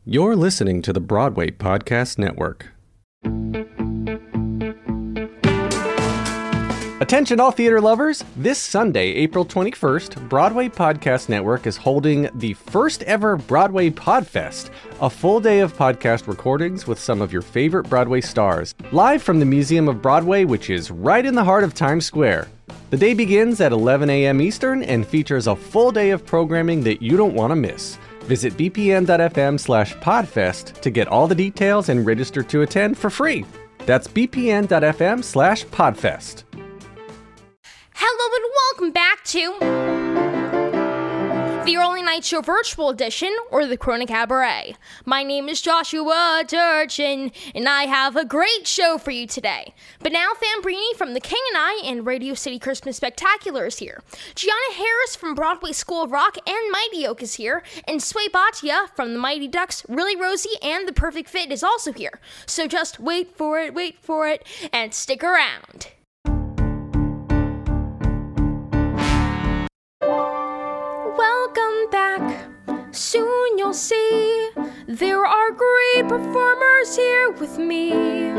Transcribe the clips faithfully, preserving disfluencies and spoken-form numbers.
You're listening to the Broadway Podcast Network. Attention all theater lovers! This Sunday, April twenty-first, Broadway Podcast Network is holding the first ever Broadway Podfest, a full day of podcast recordings with some of your favorite Broadway stars, live from the Museum of Broadway, which is right in the heart of Times Square. The day begins at eleven a.m. Eastern and features a full day of programming that you don't want to miss. Visit bpn.fm slash podfest to get all the details and register to attend for free. That's bpn.fm slash podfest. Hello and welcome back to the Early Night Show Virtual Edition, or the Corona Cabaret. My name is Joshua Durchin, and I have a great show for you today. Banal Fambrini from The King and I and Radio City Christmas Spectacular is here. Gianna Harris from Broadway School of Rock and Mighty Oak is here, and Sway Bhatia from The Mighty Ducks, Really Rosie, and The Perfect Fit is also here. So just wait for it, wait for it, and stick around. Welcome back. Soon you'll see there are great performers here with me.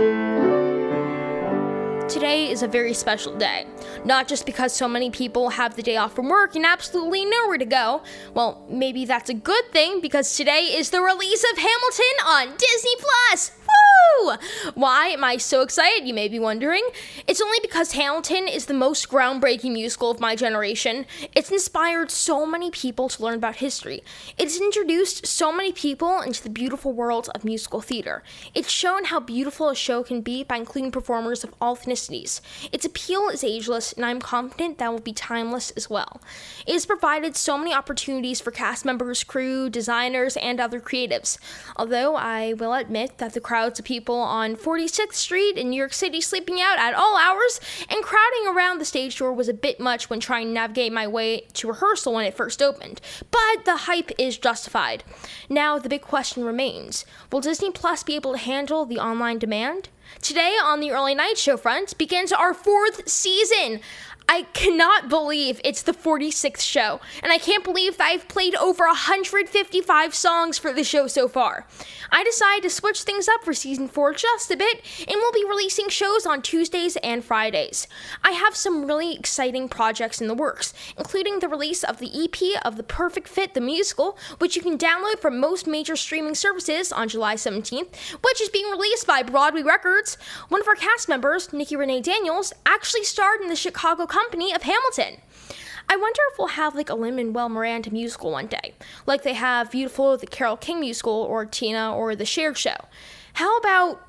Today is a very special day, not just because so many people have the day off from work and absolutely nowhere to go. Well, maybe that's a good thing, because today is the release of Hamilton on Disney Plus. Woo! Why am I so excited, you may be wondering? It's only because Hamilton is the most groundbreaking musical of my generation. It's inspired so many people to learn about history. It's introduced so many people into the beautiful world of musical theater. It's shown how beautiful a show can be by including performers of all ethnicities. Its appeal is ageless, and I'm confident that will be timeless as well. It has provided so many opportunities for cast members, crew, designers, and other creatives. Although I will admit that the crowds of people on forty-sixth Street in New York City sleeping out at all hours and crowding around the stage door was a bit much when trying to navigate my way to rehearsal when it first opened. But the hype is justified. Now the big question remains: will Disney Plus be able to handle the online demand? Today on the Early Night Show front begins our fourth season. I cannot believe it's the forty-sixth show, and I can't believe that I've played over one hundred fifty-five songs for the show so far. I decided to switch things up for season four just a bit, and we'll be releasing shows on Tuesdays and Fridays. I have some really exciting projects in the works, including the release of the E P of The Perfect Fit, the musical, which you can download from most major streaming services on July seventeenth, which is being released by Broadway Records. One of our cast members, Nikki Renee Daniels, actually starred in the Chicago company of Hamilton. I wonder if we'll have like a Lin-Manuel Miranda musical one day, like they have Beautiful, the Carole King musical, or Tina, or The Shared Show. How about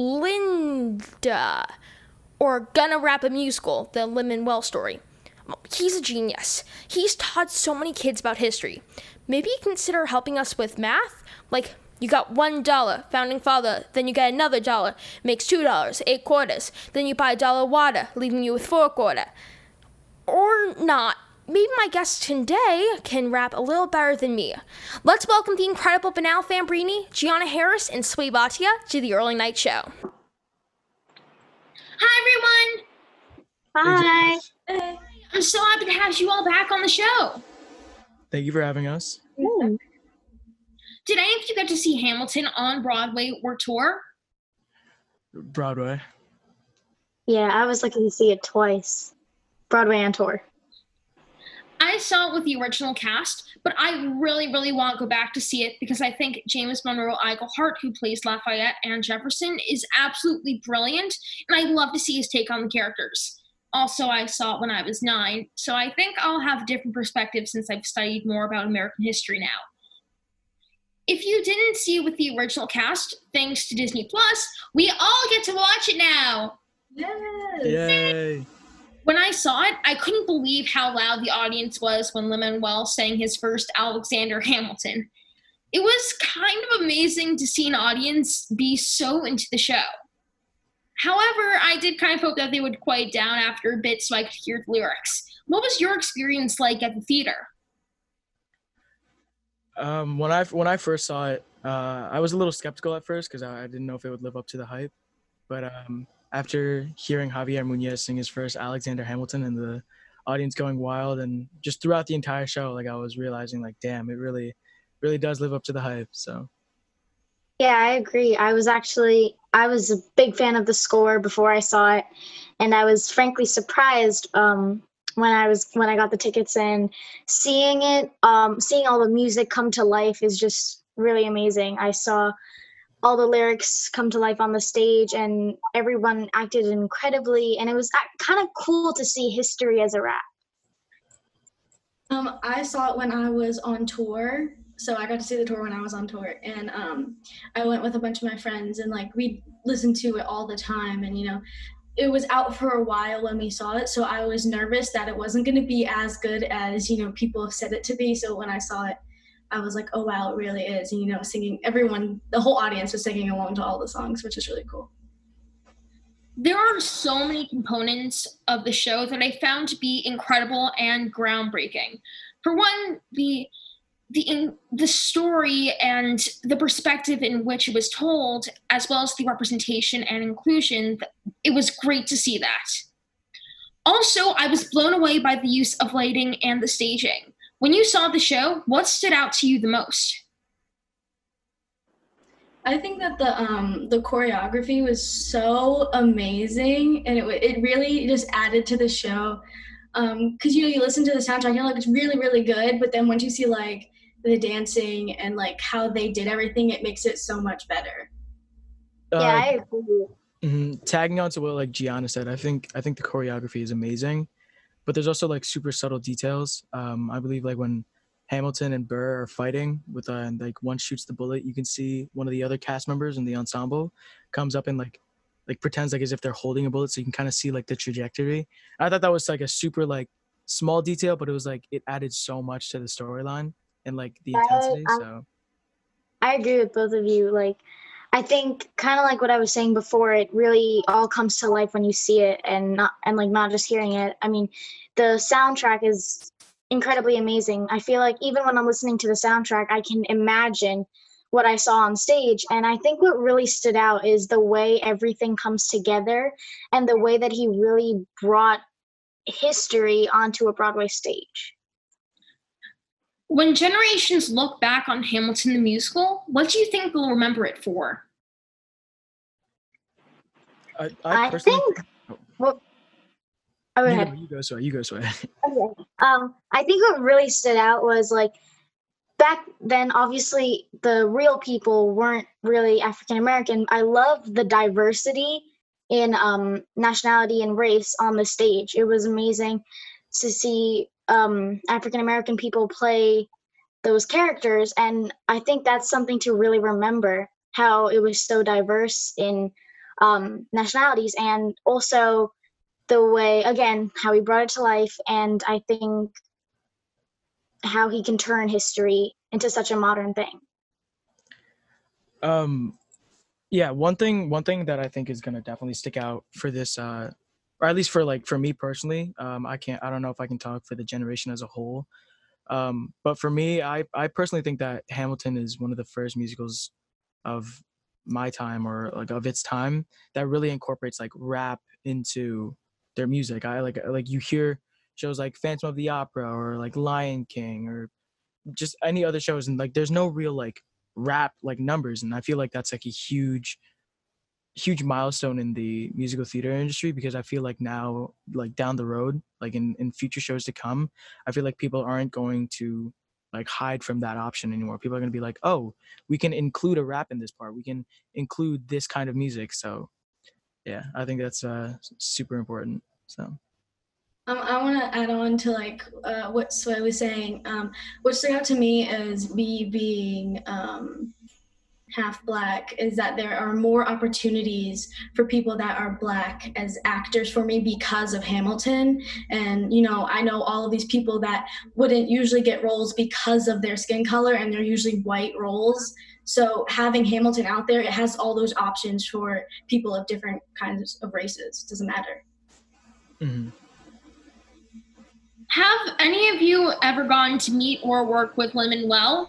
Linda, or Gonna Rap a Musical, the Lin-Manuel story? He's a genius. He's taught so many kids about history. Maybe consider helping us with math, like you got one dollar, founding father, then you get another dollar, makes two dollars, eight quarters, then you buy a dollar water, leaving you with four quarter. Or not. Maybe my guest today can rap a little better than me. Let's welcome the incredible Banal Fambrini, Gianna Harris, and Sway Bhatia to the Early Night Show. Hi, everyone. Hi. Hey. I'm so happy to have you all back on the show. Thank you for having us. Mm. Did any of you get to see Hamilton on Broadway or tour? Broadway. Yeah, I was lucky to see it twice. Broadway and tour. I saw it with the original cast, but I really, really want to go back to see it because I think James Monroe Iglehart, who plays Lafayette and Jefferson, is absolutely brilliant, and I'd love to see his take on the characters. Also, I saw it when I was nine, so I think I'll have a different perspective since I've studied more about American history now. If you didn't see it with the original cast, thanks to Disney Plus, we all get to watch it now. Yes. Yay. When I saw it, I couldn't believe how loud the audience was when Lin-Manuel sang his first Alexander Hamilton. It was kind of amazing to see an audience be so into the show. However, I did kind of hope that they would quiet down after a bit so I could hear the lyrics. What was your experience like at the theater? Um, when I when I first saw it, uh, I was a little skeptical at first because I, I didn't know if it would live up to the hype. But um, after hearing Javier Muñez sing his first Alexander Hamilton and the audience going wild, and just throughout the entire show, like I was realizing, like, damn, it really, really does live up to the hype. So. Yeah, I agree. I was actually I was a big fan of the score before I saw it, and I was frankly surprised um, when I was when I got the tickets and seeing it, um, seeing all the music come to life is just really amazing. I saw all the lyrics come to life on the stage, and everyone acted incredibly, and it was kind of cool to see history as a rap. Um, I saw it when I was on tour. So I got to see the tour when I was on tour, and um, I went with a bunch of my friends, and like we listened to it all the time, and you know, it was out for a while when we saw it, so I was nervous that it wasn't going to be as good as you know people have said it to be. So when I saw it, I was like, oh wow, it really is. And you know, singing, everyone, the whole audience was singing along to all the songs, which is really cool. There are so many components of the show that I found to be incredible and groundbreaking. For one, the the in, the story and the perspective in which it was told, as well as the representation and inclusion, it was great to see that. Also, I was blown away by the use of lighting and the staging. When you saw the show, what stood out to you the most? I think that the um the choreography was so amazing, and it it really just added to the show. Um, because you know you listen to the soundtrack, you're like it's really really good, but then once you see like the dancing and like how they did everything, it makes it so much better. Yeah, Uh, I agree. mhm, tagging on to what like Gianna said, I think I think the choreography is amazing, but there's also like super subtle details. Um, I believe like when Hamilton and Burr are fighting with uh, and like one shoots the bullet, you can see one of the other cast members in the ensemble comes up and like like pretends like as if they're holding a bullet, so you can kind of see like the trajectory. I thought that was like a super like small detail, but it was like it added so much to the storyline and like the I, intensity. I So I agree with both of you. Like, I think kind of like what I was saying before, it really all comes to life when you see it and not and like not just hearing it. I mean, the soundtrack is incredibly amazing. I feel like even when I'm listening to the soundtrack, I can imagine what I saw on stage. And I think what really stood out is the way everything comes together and the way that he really brought history onto a Broadway stage. When generations look back on Hamilton the musical, what do you think they'll remember it for? I I I personally think. oh, Well, oh, go you ahead. go you go sorry you go sorry. Okay. Um, I think what really stood out was like back then, obviously, the real people weren't really African American. I love the diversity in um, nationality and race on the stage. It was amazing to see um, African American people play those characters. And I think that's something to really remember how it was so diverse in um, nationalities and also the way, again, how he brought it to life. And I think how he can turn history into such a modern thing. Um, yeah, one thing one thing that I think is gonna definitely stick out for this, uh, or at least for like for me personally, um, I can't I don't know if I can talk for the generation as a whole, um, but for me, I I personally think that Hamilton is one of the first musicals of my time or like of its time that really incorporates like rap into their music. I like like you hear shows like Phantom of the Opera or like Lion King or just any other shows and like there's no real like rap like numbers, and I feel like that's like a huge huge milestone in the musical theater industry because I feel like now like down the road like in in future shows to come, I feel like people aren't going to like hide from that option anymore. People are going to be like, oh, we can include a rap in this part, we can include this kind of music. So yeah, I think that's uh super important. So Um, I want to add on to like uh, what Sway was saying. Um, what stood out to me as me being um, half black is that there are more opportunities for people that are black as actors for me because of Hamilton. And you know, I know all of these people that wouldn't usually get roles because of their skin color, and they're usually white roles. So having Hamilton out there, it has all those options for people of different kinds of races. It doesn't matter. mhm. Have any of you ever gone to meet or work with Lin-Manuel?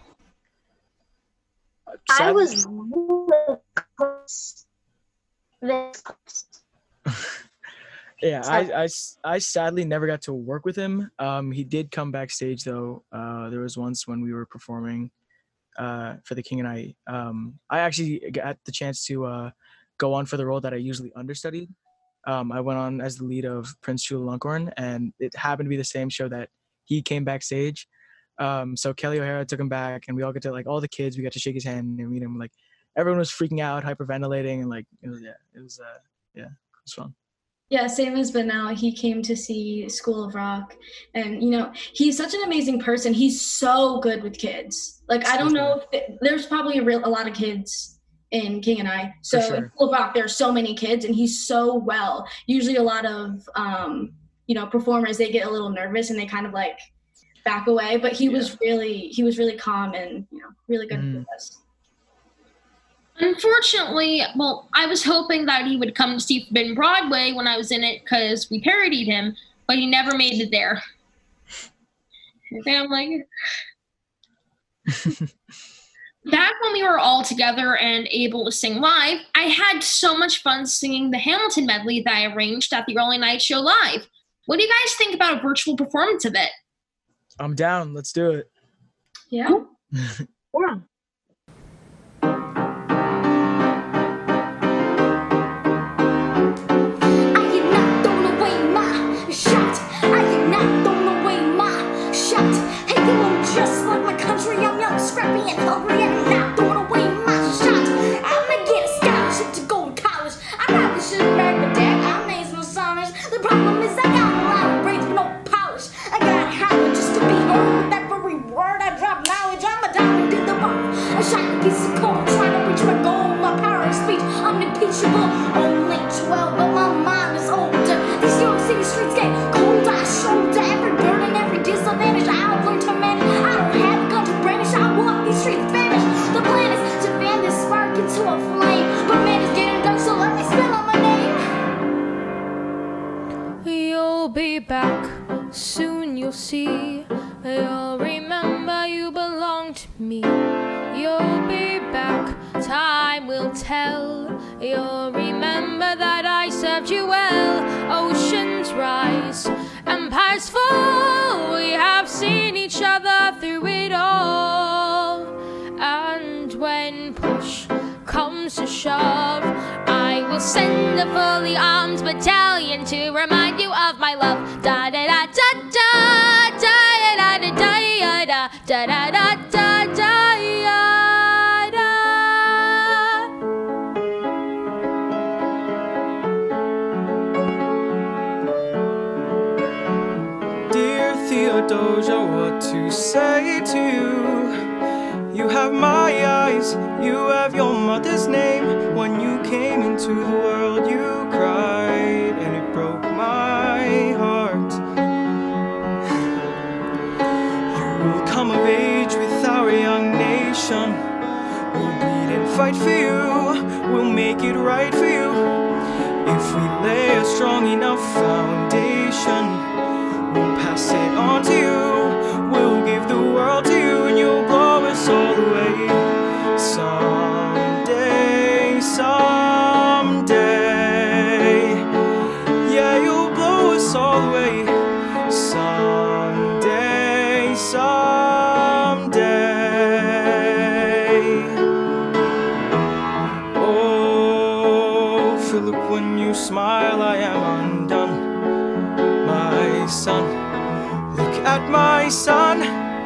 I Sad- was really close. This close. yeah, So- I, I s- I sadly never got to work with him. Um, he did come backstage though. Uh, there was once when we were performing uh, for the King and I. Um, I actually got the chance to uh, go on for the role that I usually understudied. Um, I went on as the lead of Prince Chulalongkorn, and it happened to be the same show that he came backstage. Um, so Kelly O'Hara took him back, and we all got to, like, all the kids, we got to shake his hand and meet him. Like, everyone was freaking out, hyperventilating, and like, it was, yeah, it was, uh, yeah, it was fun. Yeah, same as Benel. He came to see School of Rock, and you know, he's such an amazing person. He's so good with kids. Like, I don't know if it, there's probably a real a lot of kids in King and I. So sure. in School of Rock, there's so many kids, and he's so well. Usually, a lot of um, you know, performers, they get a little nervous and they kind of like back away. But he yeah. was really he was really calm and, you know, really good mm. with us. Unfortunately, well, I was hoping that he would come to see Forbidden Broadway when I was in it because we parodied him, but he never made it there. And I'm like, back when we were all together and able to sing live, I had so much fun singing the Hamilton medley that I arranged at the early night show live. What do you guys think about a virtual performance of it? I'm down. Let's do it. Yeah. Cool. Yeah. I'm young, scrappy, and hungry, and I'm not throwing away my shot. I'ma get a scholarship to go to college. I probably shouldn't back the deck. I'm amazing with songs. The problem is I got a lot of brains but no polish. I got hollow just to be heard with that very word. I drop knowledge. I'm a diamond in the rough. A shiny piece of coal trying to reach my goal. My power of speech unimpeachable. Only twelve, but my mind is older. These young city streets get colder. I shoulder every burden, every disadvantage. I've learned to manage. I don't have a gun to brandish. I walk these streets vanish. The plan is to fan this spark into a flame. But man is getting dark, so let me spell out my name. You'll be back, soon you'll see. You'll remember you belong to me. You'll be back, time will tell. You'll remember that I served you well. Oceans rise, empires fall. We have seen each other through it all. And when push comes to shove, I will send a fully armed battalion to remind you of my love. Da da da da da da da da da da da da da da da. Dear Theodosia, what to say to you? You have my eyes, you have your mother's name. When you came into the world, you cried, and it broke my heart. You will come of age with our young nation. We'll bleed and fight for you, we'll make it right for you. If we lay a strong enough foundation, we'll pass it on to you. We'll give the world to you, and you'll blow us all away. Someday, someday, yeah, you'll blow us all away. Someday, someday. Oh, Philip, when you smile, I am undone. My son, look at my son.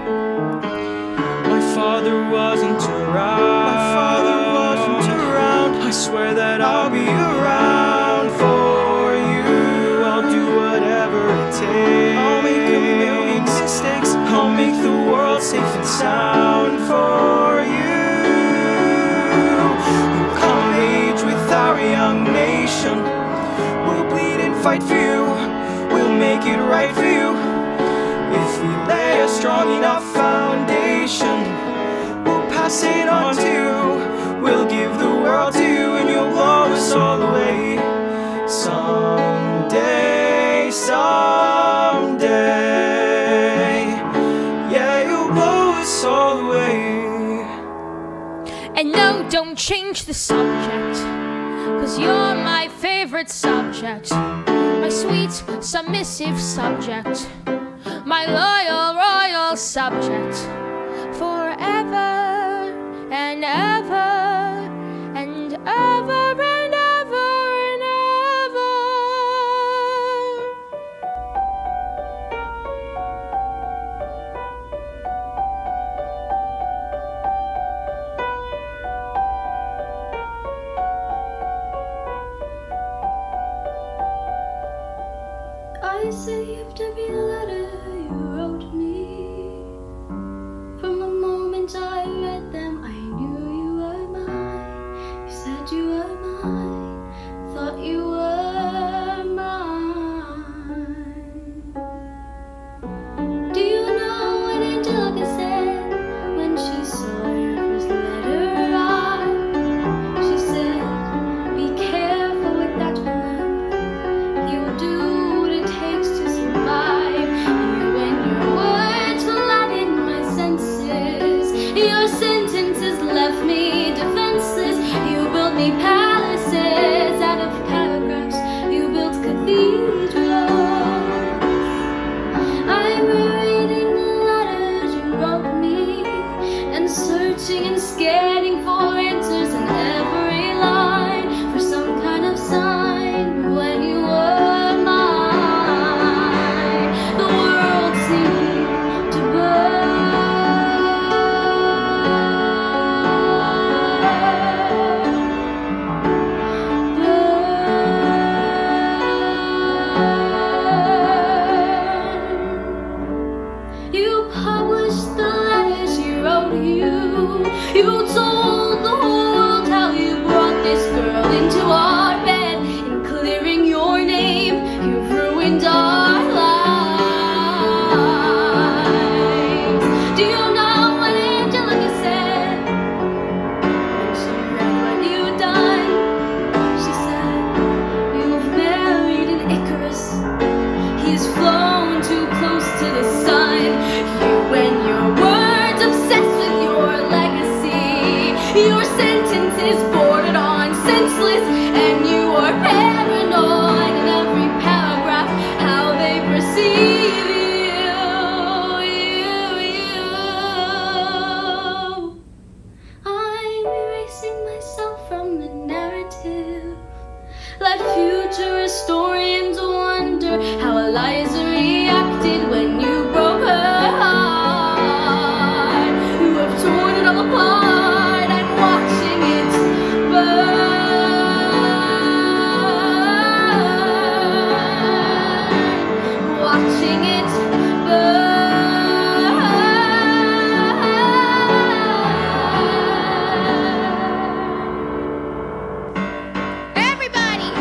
My father wasn't around. My father wasn't around. I swear that I'll be around for you. I'll do whatever it takes. I'll make a million mistakes. I'll make the world safe and sound for you. We'll come of age with our young nation. We'll bleed and fight for you. We'll make it right for you. If we lay a strong enough foundation, we'll pass it on to you. We'll give the world to you, and you'll blow us all away. Someday, someday, yeah, you'll blow us all away. And no, don't change the subject, 'cause you're my favorite subject. My sweet, submissive subject. My loyal, royal subject. Forever and ever and ever and ever and ever. I saved every letter you wrote me. From the moment I read them, I knew you were mine. You said you were mine, thought you were mine. Do you know what Angelica said when she saw your first letter arrive? She said, be careful with that woman. He'll do what it takes to survive. You and your words flooded my senses. Your sentences left me defenseless. You built me palaces out of paragraphs. You built cathedrals. I'm reading the letters you wrote me and searching and scanning for answers in every line, for some kind of sign when you were mine. The world seemed to burn. You published the letters you wrote you. You told the whole world how you brought this girl into our bed. In clearing your name, you've ruined our lives. Do you know what Angelica said when she read what you'd done? She said, you've married an Icarus. He's flown too close to the sun. You and your words obsessed with your legacy. Your sentences bordered on senseless, and you are paranoid in every paragraph how they perceive you. You, you. I'm erasing myself from the narrative. Let future historians wonder how Eliza reacted when you broke her heart. You have torn it all apart. I'm watching it burn. Watching it burn. Everybody!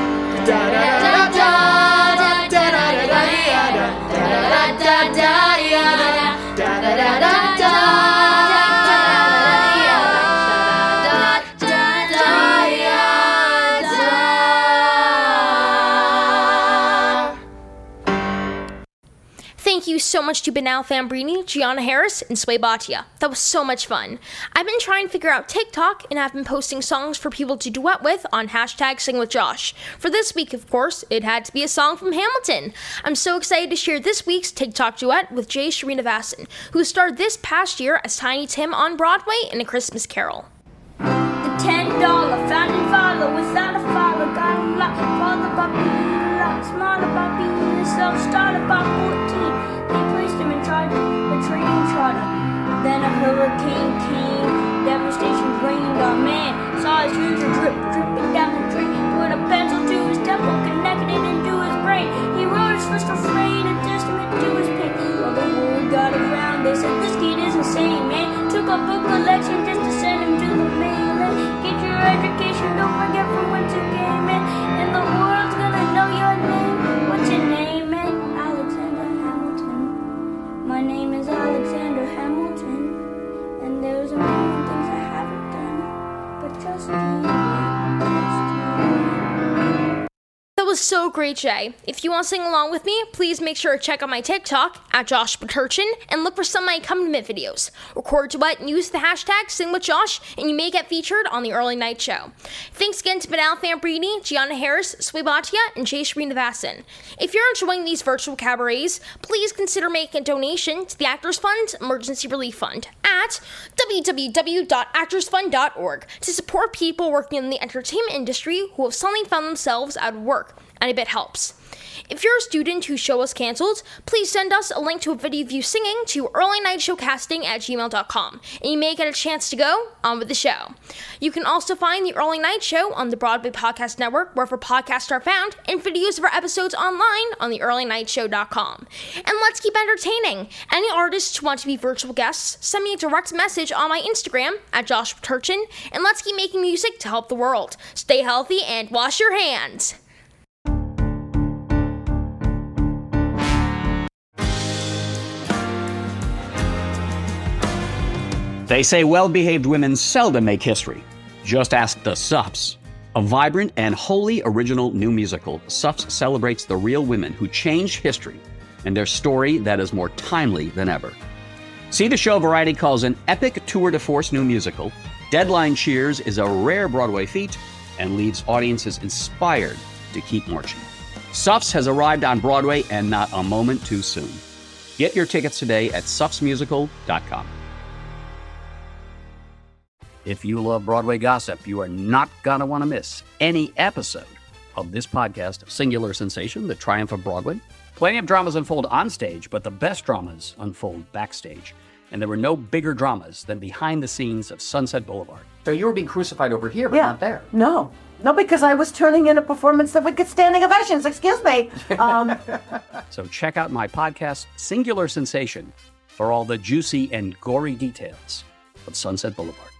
Thank you so much to Benal Fambrini, Gianna Harris, and Sway Bhatia. That was so much fun. I've been trying to figure out TikTok and have been posting songs for people to duet with on hashtag SingWithJosh. For this week, of course, it had to be a song from Hamilton. I'm so excited to share this week's TikTok duet with Jay Srinivasan, who starred this past year as Tiny Tim on Broadway in A Christmas Carol. The ten dollar founding father without a father got a lot. Father puppy, a lot smarter puppy, a self-starter about fourteen. They placed him in charge of a training charter. Then a hurricane came, devastation rained. Our man saw his future drip, dripping down the drain. Put a pencil to his temple, connected it into his brain. He wrote his first refrain, a testament to his pain. Well, the word got around, they said this kid is insane, man. Took a book collection just to send him to the mainland. Get your education, don't forget from whence you came in. And the world's gonna know your name. What's your name, man? Alexander Hamilton. My name is Alexander Hamilton. And there's a million things I haven't done. But just you, just you. That was was so great, Jay. If you want to sing along with me, please make sure to check out my TikTok at Josh Paturchin and look for some of my accompaniment videos. Record a duet and use the hashtag SingWithJosh, and you may get featured on the Early Night Show. Thanks again to Manal Fambrini, Gianna Harris, Sway Bhatia, and Jay Srinivasan. If you're enjoying these virtual cabarets, please consider making a donation to the Actors Fund Emergency Relief Fund at w w w dot actors fund dot org to support people working in the entertainment industry who have suddenly found themselves out of work, and a bit helps. If you're a student whose show was canceled, please send us a link to a video of you singing to early night show casting at gmail dot com, and you may get a chance to go on with the show. You can also find the Early Night Show on the Broadway Podcast Network, wherever podcasts are found, and videos of our episodes online on the early night show dot com. And let's keep entertaining. Any artists who want to be virtual guests, send me a direct message on my Instagram at Josh Paturchin, and let's keep making music to help the world. Stay healthy and wash your hands. They say well-behaved women seldom make history. Just ask the Suffs. A vibrant and wholly original new musical, Suffs celebrates the real women who changed history and their story that is more timely than ever. See the show Variety calls an epic tour de force new musical. Deadline cheers is a rare Broadway feat and leaves audiences inspired to keep marching. Suffs has arrived on Broadway, and not a moment too soon. Get your tickets today at suffs musical dot com. If you love Broadway gossip, you are not going to want to miss any episode of this podcast, Singular Sensation, The Triumph of Broadway. Plenty of dramas unfold on stage, but the best dramas unfold backstage. And there were no bigger dramas than behind the scenes of Sunset Boulevard. So you were being crucified over here, but yeah. not there. No. No, because I was turning in a performance that would get standing ovations. Excuse me. Um, so check out my podcast, Singular Sensation, for all the juicy and gory details of Sunset Boulevard.